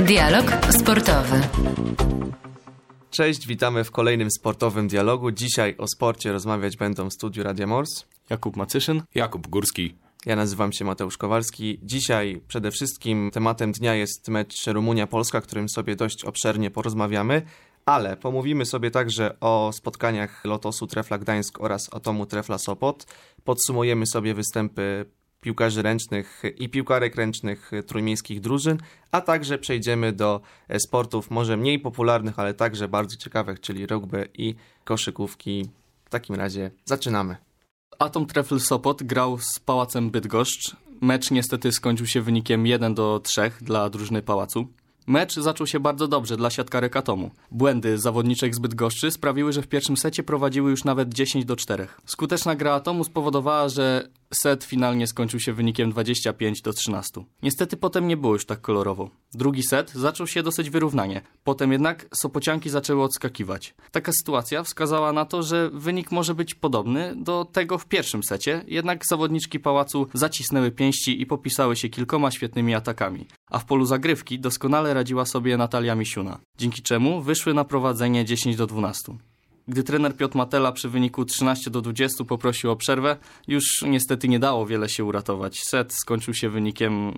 Dialog sportowy. Cześć, witamy w kolejnym sportowym dialogu. Dzisiaj o sporcie rozmawiać będą w studiu Radia Mors Jakub Macyszyn, Jakub Górski. Ja nazywam się Mateusz Kowalski. Dzisiaj przede wszystkim tematem dnia jest mecz Rumunia-Polska, którym sobie dość obszernie porozmawiamy, ale pomówimy sobie także o spotkaniach Lotosu Trefla Gdańsk oraz Atomu Trefla Sopot. Podsumujemy sobie występy piłkarzy ręcznych i piłkarek ręcznych trójmiejskich drużyn, a także przejdziemy do sportów może mniej popularnych, ale także bardzo ciekawych, czyli rugby i koszykówki. W takim razie zaczynamy. Atom Trefl Sopot grał z Pałacem Bydgoszcz. Mecz niestety skończył się wynikiem 1-3 dla drużyny Pałacu. Mecz zaczął się bardzo dobrze dla siatkarek Atomu. Błędy zawodniczek z Bydgoszczy sprawiły, że w pierwszym secie prowadziły już nawet 10-4. Skuteczna gra Atomu spowodowała, że set finalnie skończył się wynikiem 25-13. Niestety potem nie było już tak kolorowo. Drugi set zaczął się dosyć wyrównanie. Potem jednak Sopocianki zaczęły odskakiwać. Taka sytuacja wskazała na to, że wynik może być podobny do tego w pierwszym secie, jednak zawodniczki Pałacu zacisnęły pięści i popisały się kilkoma świetnymi atakami. A w polu zagrywki doskonale radziła sobie Natalia Misiuna, dzięki czemu wyszły na prowadzenie 10-12. Gdy trener Piotr Matela przy wyniku 13-20 poprosił o przerwę, już niestety nie dało wiele się uratować. Set skończył się wynikiem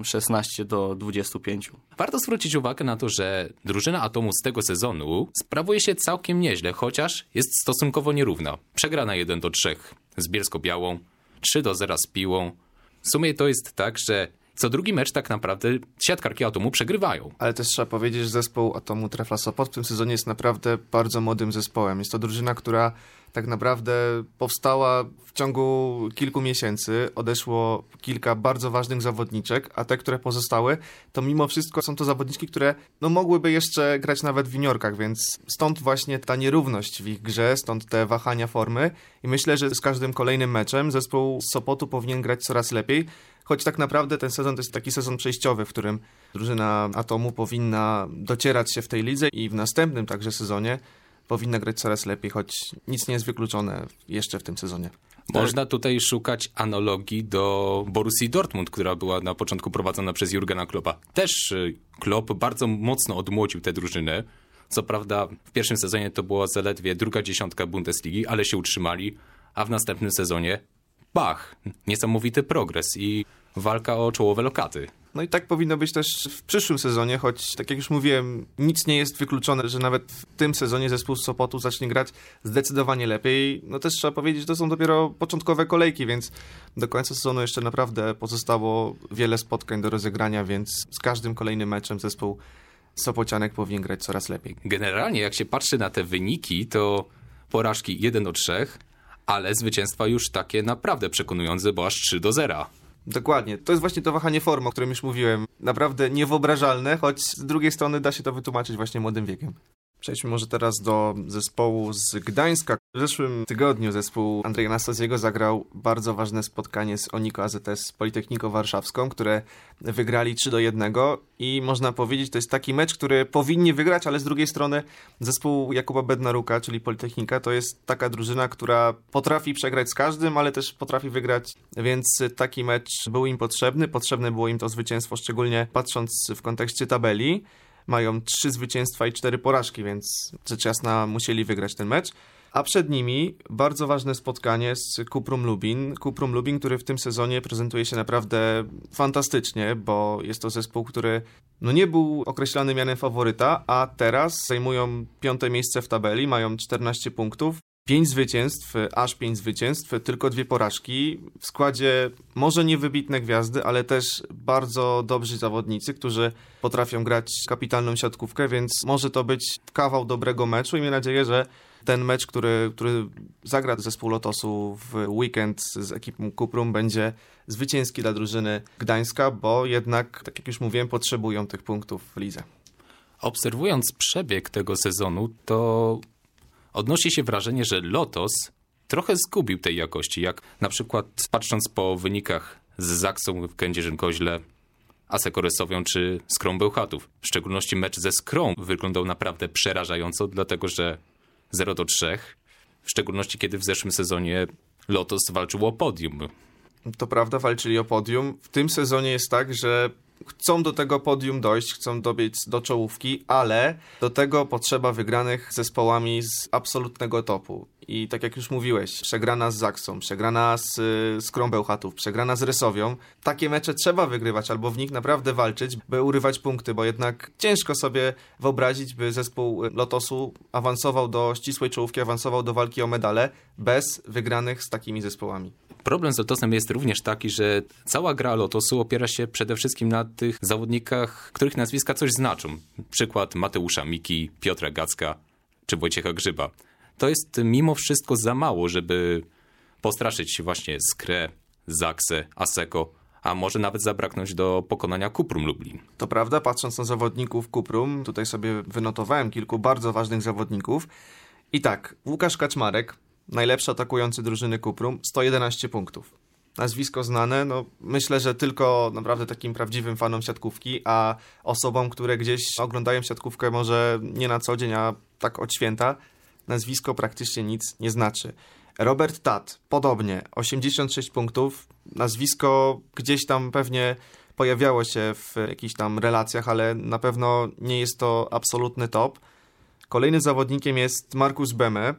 16-25. Warto zwrócić uwagę na to, że drużyna Atomu z tego sezonu sprawuje się całkiem nieźle, chociaż jest stosunkowo nierówna. Przegrana 1-3 z Bielsko-Białą, 3-0 z Piłą. W sumie to jest tak, że co drugi mecz tak naprawdę siatkarki Atomu przegrywają. Ale też trzeba powiedzieć, że zespół Atomu Trefla Sopot w tym sezonie jest naprawdę bardzo młodym zespołem. Jest to drużyna, która tak naprawdę powstała w ciągu kilku miesięcy. Odeszło kilka bardzo ważnych zawodniczek, a te, które pozostały, to mimo wszystko są to zawodniczki, które mogłyby jeszcze grać nawet w juniorkach, więc stąd właśnie ta nierówność w ich grze, stąd te wahania formy i myślę, że z każdym kolejnym meczem zespół z Sopotu powinien grać coraz lepiej, choć tak naprawdę ten sezon to jest taki sezon przejściowy, w którym drużyna Atomu powinna docierać się w tej lidze i w następnym także sezonie powinna grać coraz lepiej, choć nic nie jest wykluczone jeszcze w tym sezonie. Można tutaj szukać analogii do Borussii Dortmund, która była na początku prowadzona przez Jurgena Kloppa. Też Klopp bardzo mocno odmłodził tę drużynę. Co prawda w pierwszym sezonie to była zaledwie druga dziesiątka Bundesligi, ale się utrzymali, a w następnym sezonie niesamowity progres i walka o czołowe lokaty. No i tak powinno być też w przyszłym sezonie, choć tak jak już mówiłem, nic nie jest wykluczone, że nawet w tym sezonie zespół z Sopotu zacznie grać zdecydowanie lepiej. No też trzeba powiedzieć, że to są dopiero początkowe kolejki, więc do końca sezonu jeszcze naprawdę pozostało wiele spotkań do rozegrania, więc z każdym kolejnym meczem zespół Sopocianek powinien grać coraz lepiej. Generalnie jak się patrzy na te wyniki, to porażki 1-3, ale zwycięstwa już takie naprawdę przekonujące, bo aż 3-0. Dokładnie. To jest właśnie to wahanie formy, o którym już mówiłem. Naprawdę niewyobrażalne, choć z drugiej strony da się to wytłumaczyć właśnie młodym wiekiem. Przejdźmy może teraz do zespołu z Gdańska. W zeszłym tygodniu zespół Andrzeja Anastazjego zagrał bardzo ważne spotkanie z Oniko AZS Politechniką Warszawską, które wygrali 3-1 i można powiedzieć, to jest taki mecz, który powinni wygrać, ale z drugiej strony zespół Jakuba Bednaruka, czyli Politechnika, to jest taka drużyna, która potrafi przegrać z każdym, ale też potrafi wygrać, więc taki mecz był im potrzebny. Potrzebne było im to zwycięstwo, szczególnie patrząc w kontekście tabeli. Mają 3 zwycięstwa i 4 porażki, więc rzecz jasna musieli wygrać ten mecz. A przed nimi bardzo ważne spotkanie z Kuprum Lubin. Kuprum Lubin, który w tym sezonie prezentuje się naprawdę fantastycznie, bo jest to zespół, który nie był określany mianem faworyta, a teraz zajmują 5. miejsce w tabeli, mają 14 punktów. 5 zwycięstw, aż 5 zwycięstw, tylko 2 porażki. W składzie może nie wybitne gwiazdy, ale też bardzo dobrzy zawodnicy, którzy potrafią grać kapitalną siatkówkę, więc może to być kawał dobrego meczu i mam nadzieję, że ten mecz, który zagra zespół Lotosu w weekend z ekipą Kuprum, będzie zwycięski dla drużyny Gdańska, bo jednak, tak jak już mówiłem, potrzebują tych punktów w lidze. Obserwując przebieg tego sezonu, to odnosi się wrażenie, że Lotos trochę zgubił tej jakości, jak na przykład patrząc po wynikach z Zaksą w Kędzierzyn-Koźle, Asekoresowią czy Skrą Bełchatów. W szczególności mecz ze Skrą wyglądał naprawdę przerażająco, dlatego że 0-3, w szczególności kiedy w zeszłym sezonie Lotos walczył o podium. To prawda, walczyli o podium. W tym sezonie jest tak, że chcą do tego podium dojść, chcą dobiec do czołówki, ale do tego potrzeba wygranych zespołami z absolutnego topu. I tak jak już mówiłeś, przegrana z Zaksą, przegrana z Krą Bełchatów, przegrana z Resowią. Takie mecze trzeba wygrywać albo w nich naprawdę walczyć, by urywać punkty, bo jednak ciężko sobie wyobrazić, by zespół Lotosu awansował do ścisłej czołówki, awansował do walki o medale bez wygranych z takimi zespołami. Problem z Lotosem jest również taki, że cała gra Lotosu opiera się przede wszystkim na tych zawodnikach, których nazwiska coś znaczą. Przykład Mateusza Miki, Piotra Gacka czy Wojciecha Grzyba. To jest mimo wszystko za mało, żeby postraszyć właśnie Skrę, Zaksę, Asseco, a może nawet zabraknąć do pokonania Cuprum Lublin. To prawda, patrząc na zawodników Cuprum, tutaj sobie wynotowałem kilku bardzo ważnych zawodników. I tak, Łukasz Kaczmarek, najlepszy atakujący drużyny Cuprum, 111 punktów. Nazwisko znane, no myślę, że tylko naprawdę takim prawdziwym fanom siatkówki, a osobom, które gdzieś oglądają siatkówkę może nie na co dzień, a tak od święta, nazwisko praktycznie nic nie znaczy. Robert Tat, podobnie, 86 punktów, nazwisko gdzieś tam pewnie pojawiało się w jakichś tam relacjach, ale na pewno nie jest to absolutny top. Kolejnym zawodnikiem jest Markus Beme,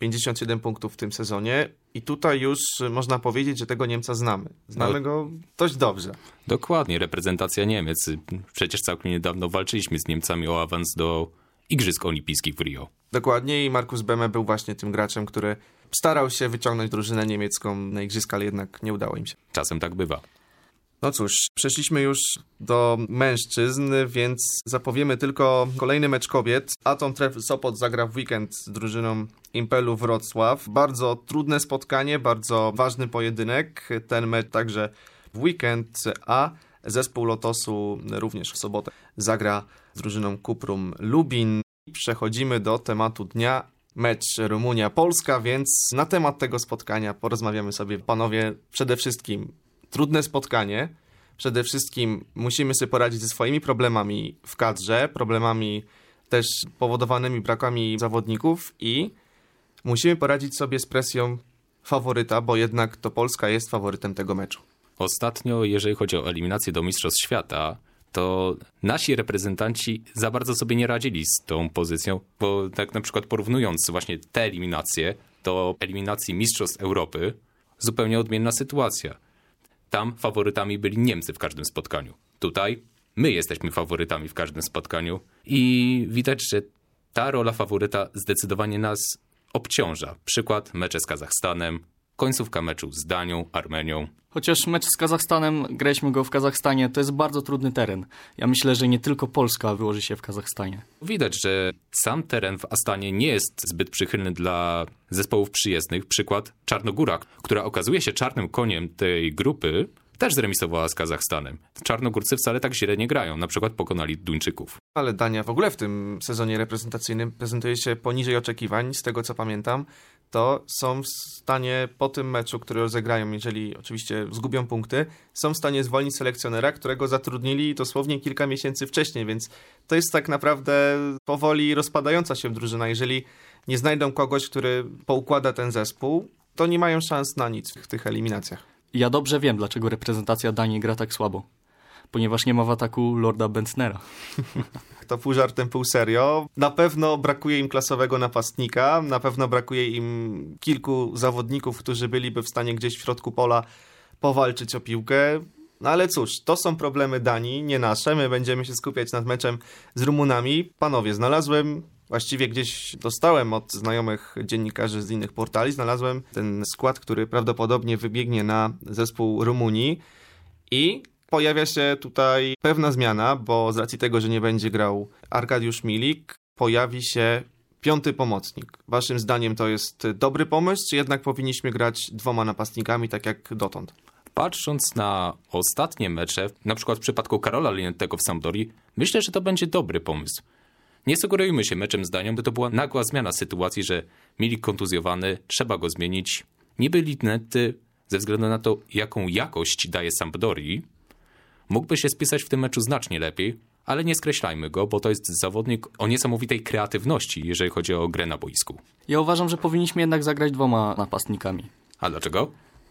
57 punktów w tym sezonie i tutaj już można powiedzieć, że tego Niemca znamy. Znamy go dość dobrze. Dokładnie, reprezentacja Niemiec. Przecież całkiem niedawno walczyliśmy z Niemcami o awans do Igrzysk Olimpijskich w Rio. Dokładnie i Markus Beme był właśnie tym graczem, który starał się wyciągnąć drużynę niemiecką na Igrzyska, ale jednak nie udało im się. Czasem tak bywa. No cóż, przeszliśmy już do mężczyzn, więc zapowiemy tylko kolejny mecz kobiet. Atom Trefl Sopot zagra w weekend z drużyną Impelu Wrocław. Bardzo trudne spotkanie, bardzo ważny pojedynek. Ten mecz także w weekend, a zespół Lotosu również w sobotę zagra z drużyną Cuprum Lubin. Przechodzimy do tematu dnia. Mecz Rumunia-Polska, więc na temat tego spotkania porozmawiamy sobie. Panowie, przede wszystkim trudne spotkanie. Przede wszystkim musimy sobie poradzić ze swoimi problemami w kadrze, problemami też powodowanymi brakami zawodników i musimy poradzić sobie z presją faworyta, bo jednak to Polska jest faworytem tego meczu. Ostatnio, jeżeli chodzi o eliminację do Mistrzostw Świata, to nasi reprezentanci za bardzo sobie nie radzili z tą pozycją, bo tak na przykład porównując właśnie te eliminacje do eliminacji Mistrzostw Europy, zupełnie odmienna sytuacja. Tam faworytami byli Niemcy w każdym spotkaniu. Tutaj my jesteśmy faworytami w każdym spotkaniu i widać, że ta rola faworyta zdecydowanie nas obciąża. Przykład mecze z Kazachstanem, końcówka meczu z Danią, Armenią. Chociaż mecz z Kazachstanem, graliśmy go w Kazachstanie, to jest bardzo trudny teren. Ja myślę, że nie tylko Polska wyłoży się w Kazachstanie. Widać, że sam teren w Astanie nie jest zbyt przychylny dla zespołów przyjezdnych. Przykład Czarnogóra, która okazuje się czarnym koniem tej grupy, też zremisowała z Kazachstanem. Czarnogórcy wcale tak źle nie grają, na przykład pokonali Duńczyków. Ale Dania w ogóle w tym sezonie reprezentacyjnym prezentuje się poniżej oczekiwań, z tego co pamiętam. To są w stanie po tym meczu, który rozegrają, jeżeli oczywiście zgubią punkty, są w stanie zwolnić selekcjonera, którego zatrudnili dosłownie kilka miesięcy wcześniej, więc to jest tak naprawdę powoli rozpadająca się drużyna. Jeżeli nie znajdą kogoś, który poukłada ten zespół, to nie mają szans na nic w tych eliminacjach. Ja dobrze wiem, dlaczego reprezentacja Danii gra tak słabo. Ponieważ nie ma w ataku Lorda Bentnera. To pół żartem, pół serio. Na pewno brakuje im klasowego napastnika, na pewno brakuje im kilku zawodników, którzy byliby w stanie gdzieś w środku pola powalczyć o piłkę. No ale cóż, to są problemy Danii, nie nasze. My będziemy się skupiać nad meczem z Rumunami. Panowie, właściwie gdzieś dostałem od znajomych dziennikarzy z innych portali, znalazłem ten skład, który prawdopodobnie wybiegnie na zespół Rumunii i pojawia się tutaj pewna zmiana, bo z racji tego, że nie będzie grał Arkadiusz Milik, pojawi się piąty pomocnik. Waszym zdaniem to jest dobry pomysł, czy jednak powinniśmy grać dwoma napastnikami, tak jak dotąd? Patrząc na ostatnie mecze, na przykład w przypadku Karola Linettego w Sampdorii, myślę, że to będzie dobry pomysł. Nie sugerujmy się meczem z Danią, by to była nagła zmiana sytuacji, że Milik kontuzjowany, trzeba go zmienić. Niby Linety, ze względu na to, jaką jakość daje Sampdorii, mógłby się spisać w tym meczu znacznie lepiej, ale nie skreślajmy go, bo to jest zawodnik o niesamowitej kreatywności, jeżeli chodzi o grę na boisku. Ja uważam, że powinniśmy jednak zagrać dwoma napastnikami. A dlaczego?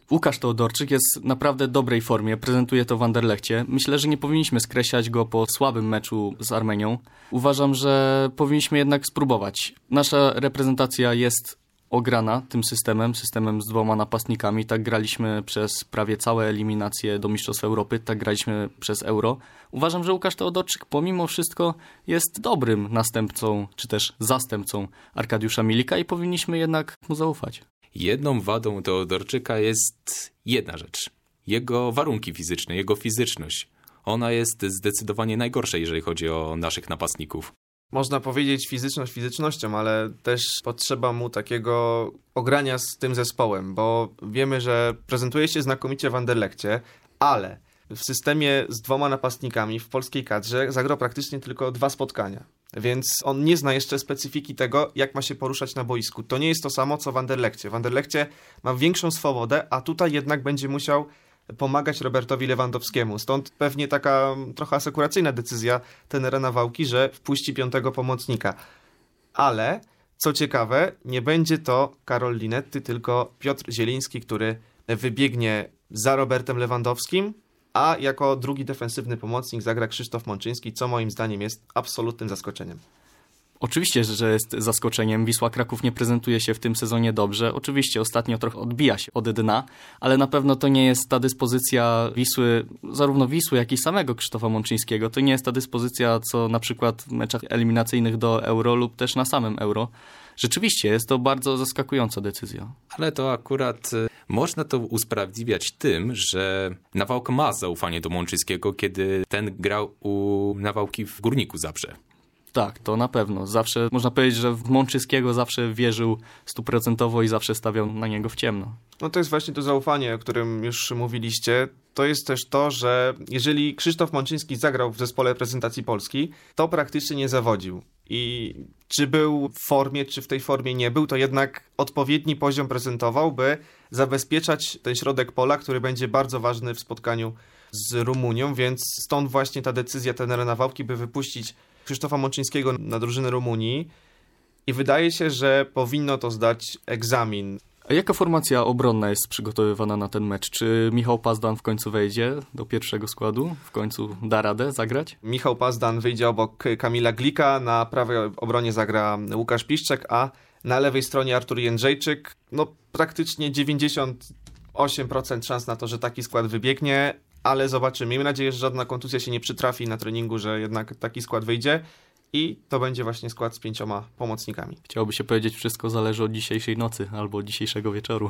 Łukasz Teodorczyk jest w naprawdę dobrej formie, prezentuje to w Anderlechcie. Myślę, że nie powinniśmy skreślać go po słabym meczu z Armenią. Uważam, że powinniśmy jednak spróbować. Nasza reprezentacja jest ograna tym systemem z 2 napastnikami. Tak graliśmy przez prawie całe eliminacje do Mistrzostw Europy, tak graliśmy przez Euro. Uważam, że Łukasz Teodorczyk pomimo wszystko jest dobrym następcą, czy też zastępcą Arkadiusza Milika i powinniśmy jednak mu zaufać. Jedną wadą Teodorczyka jest jedna rzecz. Jego warunki fizyczne, jego fizyczność. Ona jest zdecydowanie najgorsza, jeżeli chodzi o naszych napastników. Można powiedzieć fizyczność fizycznością, ale też potrzeba mu takiego ogrania z tym zespołem, bo wiemy, że prezentuje się znakomicie w Anderlechcie, ale w systemie z 2 napastnikami w polskiej kadrze zagrał praktycznie tylko 2 spotkania. Więc on nie zna jeszcze specyfiki tego, jak ma się poruszać na boisku. To nie jest to samo, co w Anderlechcie. W Anderlechcie ma większą swobodę, a tutaj jednak będzie musiał pomagać Robertowi Lewandowskiemu. Stąd pewnie taka trochę asekuracyjna decyzja trenera Nawałki, że wpuści 5. pomocnika. Ale, co ciekawe, nie będzie to Karol Linetty, tylko Piotr Zieliński, który wybiegnie za Robertem Lewandowskim, a jako drugi defensywny pomocnik zagra Krzysztof Mączyński, co moim zdaniem jest absolutnym zaskoczeniem. Oczywiście, że jest zaskoczeniem. Wisła Kraków nie prezentuje się w tym sezonie dobrze. Oczywiście ostatnio trochę odbija się od dna, ale na pewno to nie jest ta dyspozycja Wisły, zarówno Wisły, jak i samego Krzysztofa Mączyńskiego. To nie jest ta dyspozycja, co na przykład w meczach eliminacyjnych do Euro lub też na samym Euro. Rzeczywiście jest to bardzo zaskakująca decyzja. Ale to akurat można to usprawiedliwiać tym, że Nawałka ma zaufanie do Mączyńskiego, kiedy ten grał u Nawałki w Górniku Zabrze. Tak, to na pewno. Zawsze można powiedzieć, że w Mączyńskiego zawsze wierzył 100% i zawsze stawiał na niego w ciemno. No to jest właśnie to zaufanie, o którym już mówiliście. To jest też to, że jeżeli Krzysztof Mączyński zagrał w zespole reprezentacji Polski, to praktycznie nie zawodził. I czy był w formie, czy w tej formie nie był, to jednak odpowiedni poziom prezentował, by zabezpieczać ten środek pola, który będzie bardzo ważny w spotkaniu z Rumunią, więc stąd właśnie ta decyzja trenera Nawałki, by wypuścić Krzysztofa Mączyńskiego na drużynę Rumunii i wydaje się, że powinno to zdać egzamin. A jaka formacja obronna jest przygotowywana na ten mecz? Czy Michał Pazdan w końcu wejdzie do pierwszego składu? W końcu da radę zagrać? Michał Pazdan wyjdzie obok Kamila Glika, na prawej obronie zagra Łukasz Piszczek, a na lewej stronie Artur Jędrzejczyk. No praktycznie 98% szans na to, że taki skład wybiegnie, ale zobaczymy. Miejmy nadzieję, że żadna kontuzja się nie przytrafi na treningu, że jednak taki skład wyjdzie i to będzie właśnie skład z 5 pomocnikami. Chciałoby się powiedzieć, wszystko zależy od dzisiejszej nocy albo od dzisiejszego wieczoru.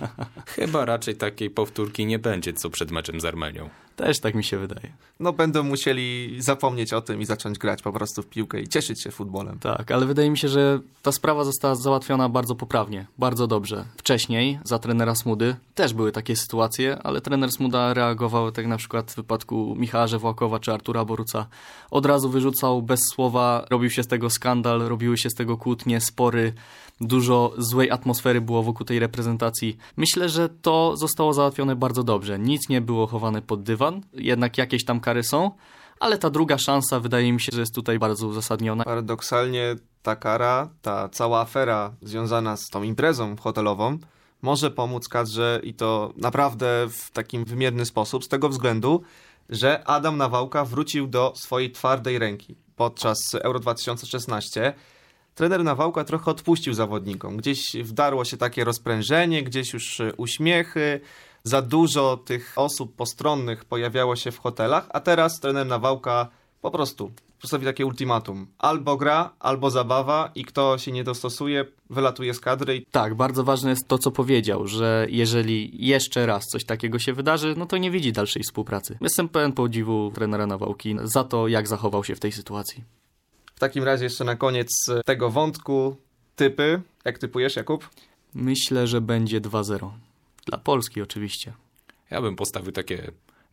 Chyba raczej takiej powtórki nie będzie, co przed meczem z Armenią. Też tak mi się wydaje. No będą musieli zapomnieć o tym i zacząć grać po prostu w piłkę i cieszyć się futbolem. Tak, ale wydaje mi się, że ta sprawa została załatwiona bardzo poprawnie, bardzo dobrze. Wcześniej za trenera Smudy też były takie sytuacje, ale trener Smuda reagował, tak na przykład w wypadku Michała Żewłakowa czy Artura Boruca. Od razu wyrzucał bez słowa, robił się z tego skandal, robiły się z tego kłótnie, spory. Dużo złej atmosfery było wokół tej reprezentacji. Myślę, że to zostało załatwione bardzo dobrze. Nic nie było chowane pod dywan, jednak jakieś tam kary są, ale ta druga szansa wydaje mi się, że jest tutaj bardzo uzasadniona. Paradoksalnie ta kara, ta cała afera związana z tą imprezą hotelową może pomóc kadrze i to naprawdę w takim wymierny sposób, z tego względu, że Adam Nawałka wrócił do swojej twardej ręki podczas Euro 2016. Trener Nawałka trochę odpuścił zawodnikom. Gdzieś wdarło się takie rozprężenie, gdzieś już uśmiechy. Za dużo tych osób postronnych pojawiało się w hotelach, a teraz trener Nawałka po prostu postawi takie ultimatum. Albo gra, albo zabawa i kto się nie dostosuje, wylatuje z kadry. Tak, bardzo ważne jest to, co powiedział, że jeżeli jeszcze raz coś takiego się wydarzy, no to nie widzi dalszej współpracy. Jestem pełen podziwu trenera Nawałki za to, jak zachował się w tej sytuacji. W takim razie jeszcze na koniec tego wątku typy. Jak typujesz, Jakub? Myślę, że będzie 2-0. Dla Polski oczywiście. Ja bym postawił takie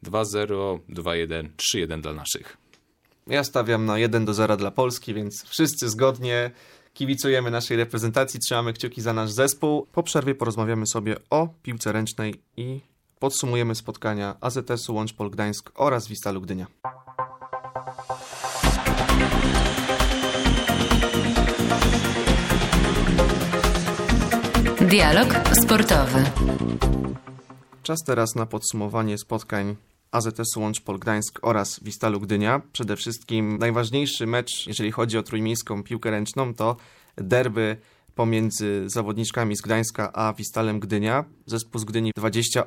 2-0, 2-1, 3-1 dla naszych. Ja stawiam na 1-0 dla Polski, więc wszyscy zgodnie kibicujemy naszej reprezentacji, trzymamy kciuki za nasz zespół. Po przerwie porozmawiamy sobie o piłce ręcznej i podsumujemy spotkania AZS-u Łączpol Gdańsk oraz Wistalu Gdynia. Dialog sportowy. Czas teraz na podsumowanie spotkań AZS-u Łączpol Gdańsk oraz Wistalu Gdynia. Przede wszystkim najważniejszy mecz, jeżeli chodzi o trójmiejską piłkę ręczną, to derby pomiędzy zawodniczkami z Gdańska a Wistalem Gdynia. Zespół z Gdyni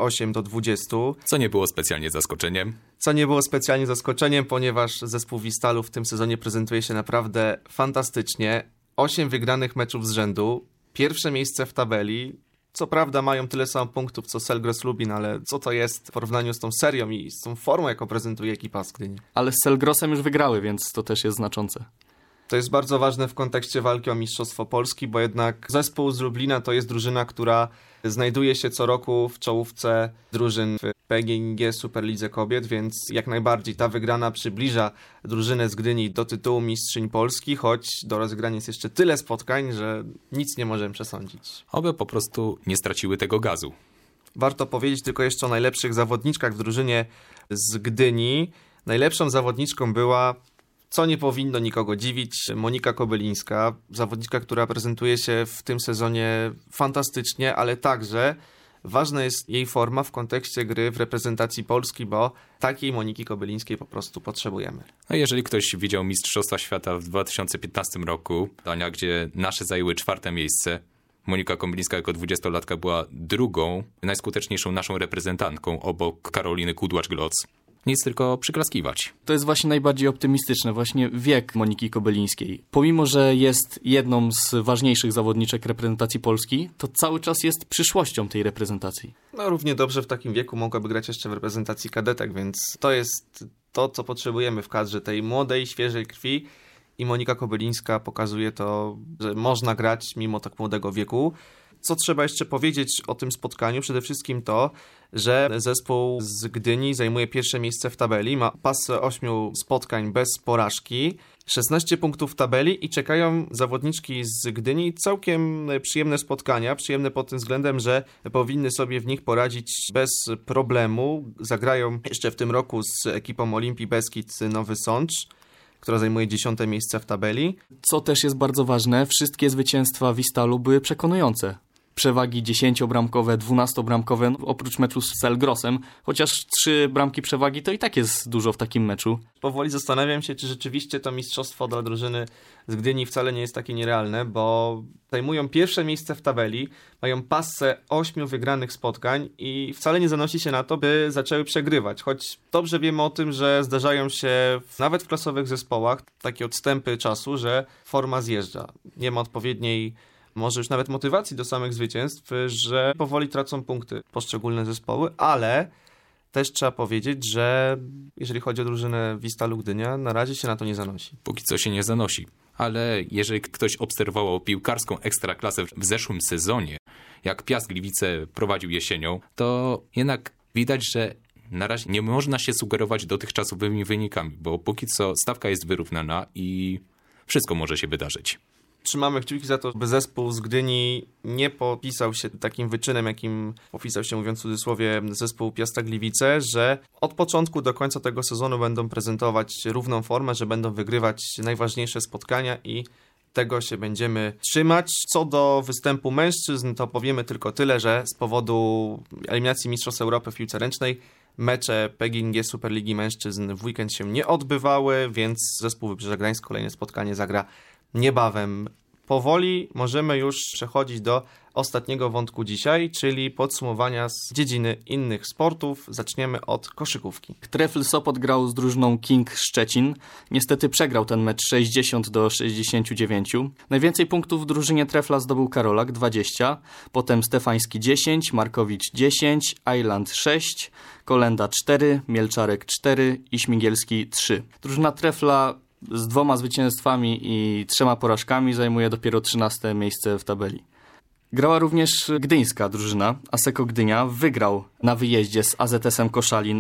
28-20. Co nie było specjalnie zaskoczeniem. Co nie było specjalnie zaskoczeniem, ponieważ zespół Wistalu w tym sezonie prezentuje się naprawdę fantastycznie. 8 wygranych meczów z rzędu, pierwsze miejsce w tabeli. Co prawda mają tyle samo punktów co Selgros Lubin, ale co to jest w porównaniu z tą serią i z tą formą, jaką prezentuje ekipa z Gdyni? Ale z Selgrosem już wygrały, więc to też jest znaczące. To jest bardzo ważne w kontekście walki o Mistrzostwo Polski, bo jednak zespół z Lublina to jest drużyna, która znajduje się co roku w czołówce drużyn w PGNiG Superlidze Kobiet, więc jak najbardziej ta wygrana przybliża drużynę z Gdyni do tytułu Mistrzyń Polski, choć do rozegrania jest jeszcze tyle spotkań, że nic nie możemy przesądzić. Oby po prostu nie straciły tego gazu. Warto powiedzieć tylko jeszcze o najlepszych zawodniczkach w drużynie z Gdyni. Najlepszą zawodniczką była, co nie powinno nikogo dziwić, Monika Kobylińska, zawodniczka, która prezentuje się w tym sezonie fantastycznie, ale także ważna jest jej forma w kontekście gry w reprezentacji Polski, bo takiej Moniki Kobylińskiej po prostu potrzebujemy. No jeżeli ktoś widział Mistrzostwa Świata w 2015 roku, Dania, gdzie nasze zajęły 4. miejsce, Monika Kobylińska jako 20-latka była drugą, najskuteczniejszą naszą reprezentantką obok Karoliny Kudłacz-Gloc. Nic tylko przyklaskiwać. To jest właśnie najbardziej optymistyczne, właśnie wiek Moniki Kobylińskiej. Pomimo, że jest jedną z ważniejszych zawodniczek reprezentacji Polski, to cały czas jest przyszłością tej reprezentacji. No równie dobrze w takim wieku mogłaby grać jeszcze w reprezentacji kadetek, więc to jest to, co potrzebujemy w kadrze tej młodej, świeżej krwi i Monika Kobylińska pokazuje to, że można grać mimo tak młodego wieku. Co trzeba jeszcze powiedzieć o tym spotkaniu? Przede wszystkim to, że zespół z Gdyni zajmuje pierwsze miejsce w tabeli, ma pasę 8 spotkań bez porażki, 16 punktów w tabeli i czekają zawodniczki z Gdyni całkiem przyjemne spotkania. Przyjemne pod tym względem, że powinny sobie w nich poradzić bez problemu. Zagrają jeszcze w tym roku z ekipą Olimpii Beskid Nowy Sącz, która zajmuje 10. miejsce w tabeli. Co też jest bardzo ważne, wszystkie zwycięstwa Wistalu były przekonujące. Przewagi 10-bramkowe, 12-bramkowe, oprócz meczu z Selgrosem, chociaż 3 bramki przewagi to i tak jest dużo w takim meczu. Powoli zastanawiam się, czy rzeczywiście to mistrzostwo dla drużyny z Gdyni wcale nie jest takie nierealne, bo zajmują pierwsze miejsce w tabeli, mają passę 8 wygranych spotkań i wcale nie zanosi się na to, by zaczęły przegrywać. Choć dobrze wiemy o tym, że zdarzają się nawet w klasowych zespołach takie odstępy czasu, że forma zjeżdża. Nie ma odpowiedniej może już nawet motywacji do samych zwycięstw, że powoli tracą punkty poszczególne zespoły, ale też trzeba powiedzieć, że jeżeli chodzi o drużynę Wistalu Gdynia, na razie się na to nie zanosi. Póki co się nie zanosi. Ale jeżeli ktoś obserwował piłkarską ekstraklasę w zeszłym sezonie, jak Piast Gliwice prowadził jesienią, to jednak widać, że na razie nie można się sugerować dotychczasowymi wynikami, bo póki co stawka jest wyrównana i wszystko może się wydarzyć. Trzymamy kciuki za to, by zespół z Gdyni nie popisał się takim wyczynem, jakim popisał się, mówiąc w cudzysłowie, zespół Piasta Gliwice, że od początku do końca tego sezonu będą prezentować równą formę, że będą wygrywać najważniejsze spotkania i tego się będziemy trzymać. Co do występu mężczyzn, to powiemy tylko tyle, że z powodu eliminacji Mistrzostw Europy w piłce ręcznej mecze PGNiG Superligi Mężczyzn w weekend się nie odbywały, więc zespół Wybrzeża Gdańsk kolejne spotkanie zagra niebawem. Powoli możemy już przechodzić do ostatniego wątku dzisiaj, czyli podsumowania z dziedziny innych sportów. Zaczniemy od koszykówki. Trefl Sopot grał z drużyną King Szczecin. Niestety przegrał ten mecz 60-69. Najwięcej punktów w drużynie Trefla zdobył Karolak 20, potem Stefański 10, Markowicz 10, Ajland 6, Kolenda 4, Mielczarek 4 i Śmigielski 3. Drużyna Trefla z 2 zwycięstwami i 3 porażkami zajmuje dopiero 13 miejsce w tabeli. Grała również gdyńska drużyna, Asseco Gdynia. Wygrał na wyjeździe z AZS-em Koszalin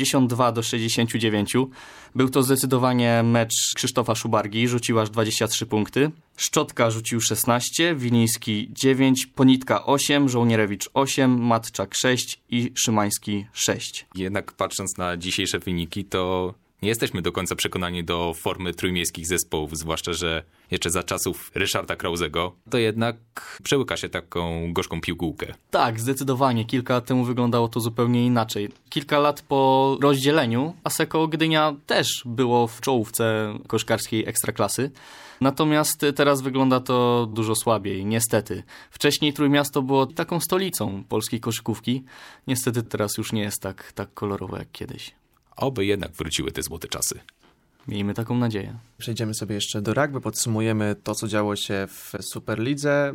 72-69. Był to zdecydowanie mecz Krzysztofa Szubargi, rzucił aż 23 punkty. Szczotka rzucił 16, Wiliński 9, Ponitka 8, Żołnierewicz 8, Matczak 6 i Szymański 6. Jednak patrząc na dzisiejsze wyniki, to nie jesteśmy do końca przekonani do formy trójmiejskich zespołów, zwłaszcza, że jeszcze za czasów Ryszarda Krauzego, to jednak przełyka się taką gorzką pigułkę. Tak, zdecydowanie. Kilka lat temu wyglądało to zupełnie inaczej. Kilka lat po rozdzieleniu Asseco Gdynia też było w czołówce koszkarskiej ekstraklasy. Natomiast teraz wygląda to dużo słabiej, niestety. Wcześniej Trójmiasto było taką stolicą polskiej koszykówki. Niestety teraz już nie jest tak kolorowo jak kiedyś. Oby jednak wróciły te złote czasy. Miejmy taką nadzieję. Przejdziemy sobie jeszcze do rugby, podsumujemy to, co działo się w Superlidze,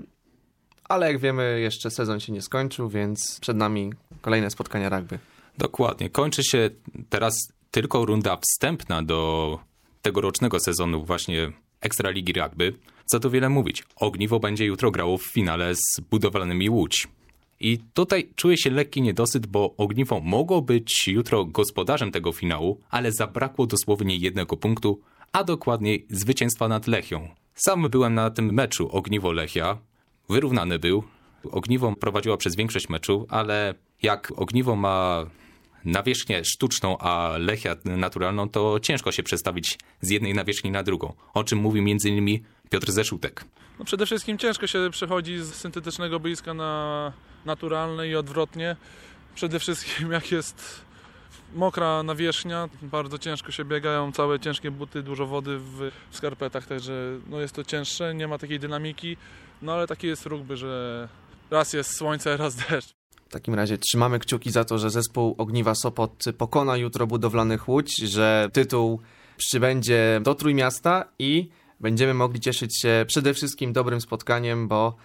ale jak wiemy, jeszcze sezon się nie skończył, więc przed nami kolejne spotkania rugby. Dokładnie. Kończy się teraz tylko runda wstępna do tegorocznego sezonu właśnie Ekstraligi Rugby. Co tu wiele mówić. Ogniwo będzie jutro grało w finale z Budowlanymi Łódź. I tutaj czuje się lekki niedosyt, bo Ogniwo mogło być jutro gospodarzem tego finału, ale zabrakło dosłownie 1 punktu, a dokładniej zwycięstwa nad Lechią. Sam byłem na tym meczu Ogniwo-Lechia. Wyrównany był. Ogniwo prowadziło przez większość meczu, ale jak Ogniwo ma nawierzchnię sztuczną, a Lechia naturalną, to ciężko się przestawić z jednej nawierzchni na drugą. O czym mówi m.in. Piotr Zeszutek. No przede wszystkim ciężko się przechodzi z syntetycznego boiska na naturalne i odwrotnie. Przede wszystkim jak jest mokra nawierzchnia, bardzo ciężko się biegają, całe ciężkie buty, dużo wody w skarpetach, także no jest to cięższe, nie ma takiej dynamiki, no ale taki jest rugby, że raz jest słońce, raz deszcz. W takim razie trzymamy kciuki za to, że zespół Ogniwa Sopot pokona jutro Budowlanych Łódź, że tytuł przybędzie do Trójmiasta i będziemy mogli cieszyć się przede wszystkim dobrym spotkaniem, bo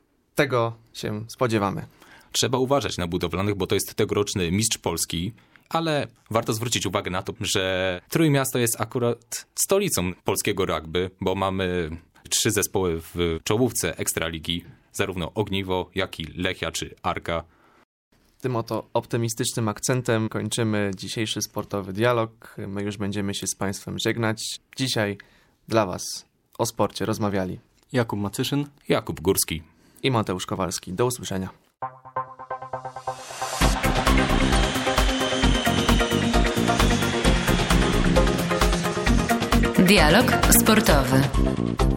tego się spodziewamy. Trzeba uważać na Budowlanych, bo to jest tegoroczny mistrz Polski, ale warto zwrócić uwagę na to, że Trójmiasto jest akurat stolicą polskiego rugby, bo mamy 3 zespoły w czołówce Ekstraligi, zarówno Ogniwo, jak i Lechia czy Arka. Tym oto optymistycznym akcentem kończymy dzisiejszy sportowy dialog. My już będziemy się z Państwem żegnać. Dzisiaj dla Was o sporcie rozmawiali Jakub Macyszyn, Jakub Górski i Mateusz Kowalski. Do usłyszenia. Dialog sportowy.